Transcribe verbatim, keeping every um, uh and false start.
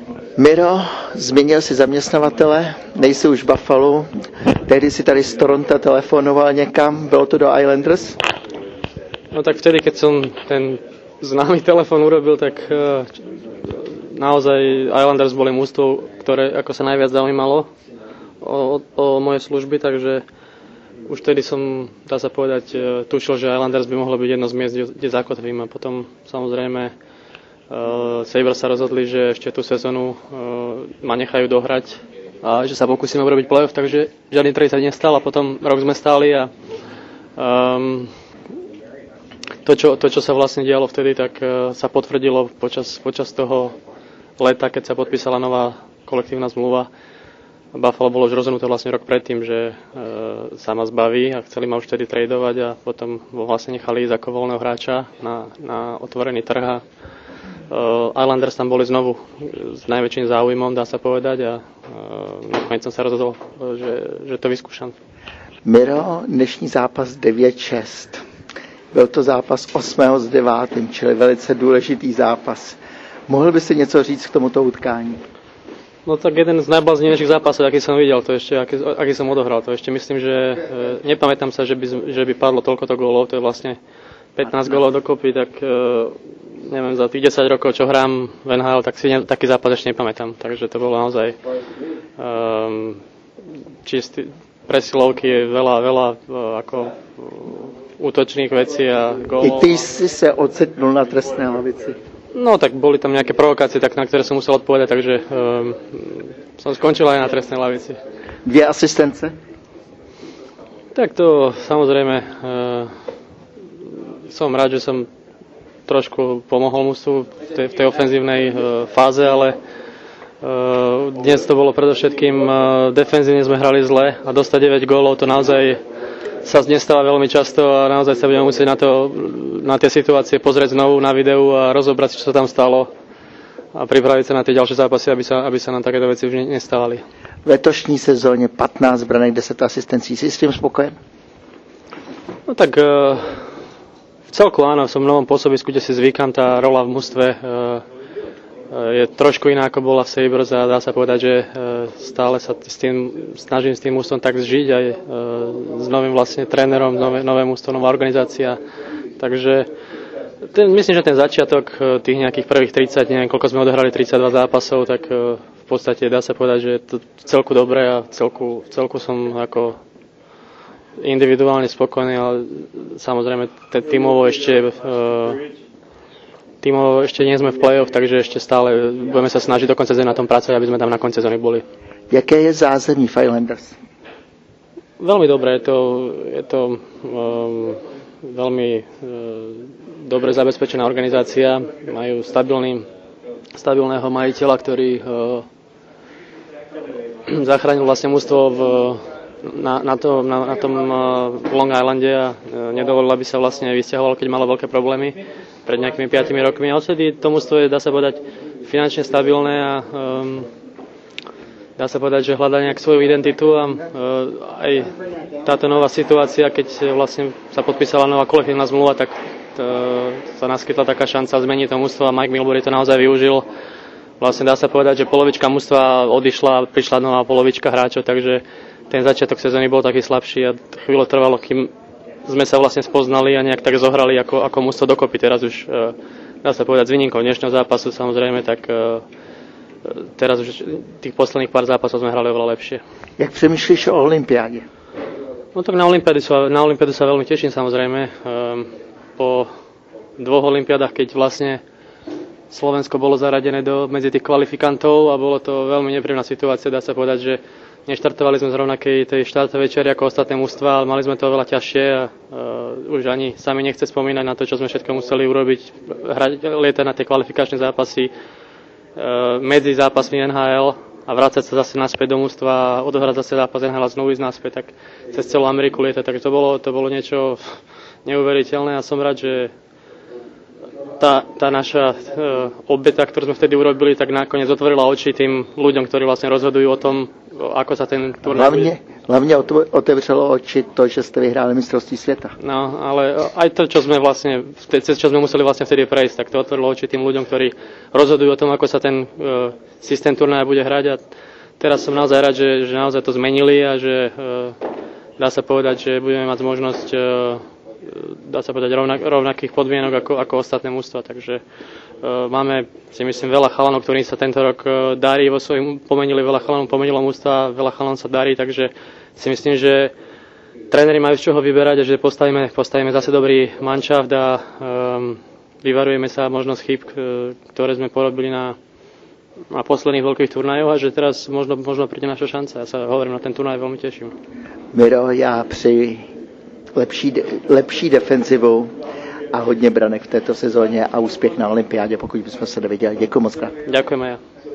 Miro, zmínil si zaměstnavatele, nejsi už v Buffalo, tehdy si tady z Toronto telefonoval někam, bylo to do Islanders? No tak vtedy, keď som ten známy telefon urobil, tak uh, naozaj Islanders boli mužstvo, ktoré ako sa najviac zaujímalo o, o moje služby, takže už vtedy som, dá sa povedať, uh, tušil, že Islanders by mohlo byť jedno z miest, kde, kde zakotvím, a potom samozrejme Uh, Sabres sa rozhodli, že ešte tú sezónu uh, ma nechajú dohrať a že sa pokúsime urobiť play-off, takže žiadny trade sa nestal a potom rok sme stáli a um, to, čo, to, čo sa vlastne dialo vtedy, tak uh, sa potvrdilo počas, počas toho leta, keď sa podpísala nová kolektívna zmluva. Buffalo bolo už rozhodnuté vlastne rok predtým, že uh, sa ma zbaví a chceli ma už vtedy tradovať a potom vlastne nechali ísť ako voľného hráča na, na otvorený trh a Uh, Islanders tam boli znovu s najväčším záujmom, dá sa povedať, a uh, nakoniec som sa rozhodol, že, že to vyskúšam. Miro, dnešní zápas devět šest. Byl to zápas osmého s devátým, čili velice důležitý zápas. Mohl by si něco říct k tomuto utkání? No tak jeden z najbláznivejších zápasov, aký som videl, to ešte, aký, aký som odohral, to ešte myslím, že uh, nepamätám sa, že by, že by padlo toľkoto gólov, to je vlastne pätnásť gólov dokopy, tak uh, neviem, za tých desať rokov, čo hrám v en há el, tak si ne, taký zápas ešte nepamätám. Takže to bolo naozaj um, čistý, presilovky, veľa, veľa uh, ako uh, útočných vecí a gólov. I ty si sa ocitnul na trestnej lavici. No tak boli tam nejaké provokácie, tak, na ktoré som musel odpovedať, takže um, som skončil aj na trestnej lavici. Dvě asistence? Tak to samozrejme uh, som rád, že som trošku pomohol mužstvu v tej, v tej ofenzívnej uh, fáze, ale uh, dnes to bolo predovšetkým uh, defenzívne sme hrali zle a dostať deväť gólov to naozaj sa nestáva veľmi často a naozaj sa budeme musieť na, to, na tie situácie pozrieť znovu na videu a rozobrať, čo sa tam stalo a pripraviť sa na tie ďalšie zápasy, aby sa, aby sa nám takéto veci už nestávali. V letošní sezóne pätnásť branek, desať asistencií. Si s tým spokojen? No tak uh, v celku áno, som v novom pôsobisku, kde si zvykam, tá rola v mužstve uh, je trošku iná, ako bola v Sabres a dá sa povedať, že uh, stále sa s tým, snažím s tým mužstvom tak zžiť aj uh, s novým vlastne trénerom, nové, nové mužstvo, nová organizácia. Takže ten, myslím, že ten začiatok tých nejakých prvých tridsať, neviem, koľko sme odohrali, tridsaťdva zápasov, tak uh, v podstate dá sa povedať, že je to celku dobré a celku, celku som ako individuálne spokojný, ale samozrejme tímovo ešte uh, tímovo ešte nie sme v play-off, takže ešte stále budeme sa snažiť do konca sezóny na tom pracovať, aby sme tam na konci sezóny boli. Jaké je zázemí v Islanders? Veľmi dobré, je to, je to um, veľmi uh, dobre zabezpečená organizácia, majú stabilný, stabilného majiteľa, ktorý uh, zachránil vlastne mužstvo v Na, na, to, na, na tom uh, Long Islande a uh, nedovolil, aby sa vlastne vysťahoval, keď malo veľké problémy pred nejakými piatimi rokmi. A odtedy to mužstvo je, dá sa povedať, finančne stabilné a um, dá sa povedať, že hľadá nejak svoju identitu a uh, aj táto nová situácia, keď vlastne sa podpísala nová kolektívna zmluva, tak uh, sa naskytla taká šanca zmeniť to mužstvo a Mike Milbury to naozaj využil. Vlastne dá sa povedať, že polovička mužstva odišla a prišla nová polovička hráčov, takže ten začiatok sezóny bol taký slabší a chvíľu trvalo, kým sme sa vlastne spoznali a nejak tak zohrali ako, ako mužstvo dokopy. Teraz už, dá sa povedať, s výnimkou dnešného zápasu samozrejme, tak teraz už tých posledných pár zápasov sme hrali oveľa lepšie. Jak přemýšlíš o olympiáde? No tak na olympiádu sa, na olympiádu sa veľmi teším samozrejme. Po dvoch olympiádach, keď vlastne Slovensko bolo zaradené do, medzi tých kvalifikantov a bolo to veľmi nepríjemná situácia, dá sa povedať, že neštartovali sme z rovnakej tej štartovej čiary ako ostatné mužstvá, ale mali sme to oveľa ťažšie a uh, už ani sami nechce spomínať na to, čo sme všetko museli urobiť, hrať, lietať na tie kvalifikačné zápasy uh, medzi zápasmi en há el a vrácať sa zase naspäť do mužstva a odohrať zase zápas en há el a znovu ísť naspäť, tak cez celú Ameriku lietať, takže to bolo, to bolo niečo neuveriteľné a som rád, že tá, tá naša uh, obeta, ktorú sme vtedy urobili, tak nakoniec otvorila oči tým ľuďom, ktorí vlastne rozhodujú o tom, ako sa ten turnaj hlavne, hlavne otevřelo oči to, že ste vyhráli mistrovství sveta. No, ale aj to, čo sme vlastne, cez čo sme museli vlastne vtedy prejsť, tak to otvorilo oči tým ľuďom, ktorí rozhodujú o tom, ako sa ten uh, systém turnaja bude hrať. A teraz som naozaj rád, že, že naozaj to zmenili a že uh, dá sa povedať, že budeme mať možnosť uh, dá sa povedať rovnak, rovnakých podmienok ako, ako ostatné mužstvá, takže uh, máme si myslím veľa chalanov, ktorým sa tento rok uh, darí vo svojom, pomenili veľa chalanov, pomenilo mužstva, veľa chalanov sa darí, takže si myslím, že tréneri majú z čoho vyberať a že postavíme, postavíme zase dobrý manšaft a um, vyvarujeme sa možnosť chyb, ktoré sme porobili na, na posledných veľkých turnajoch a že teraz možno, možno príde naša šanca. Ja sa hovorím, na ten turnaj veľmi teším. Miro, já přeji lepší, lepší defenzivu a hodně branek v této sezóně a úspěch na olympiádě, pokud bychom se neviděli. Děkuji moc krát. Ďakujem aj ja.